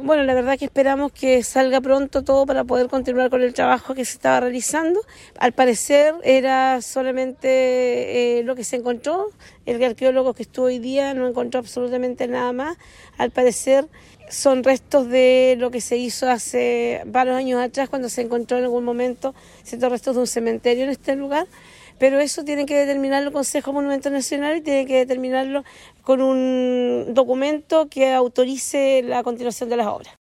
Bueno, la verdad que esperamos que salga pronto todo para poder continuar con el trabajo que se estaba realizando. Al parecer era solamente lo que se encontró. El arqueólogo que estuvo hoy día no encontró absolutamente nada más. Al parecer son restos de lo que se hizo hace varios años atrás, cuando se encontró en algún momento ciertos restos de un cementerio en este lugar. Pero eso tiene que determinarlo el Consejo Monumental Nacional y tiene que determinarlo con un documento que autorice la continuación de las obras.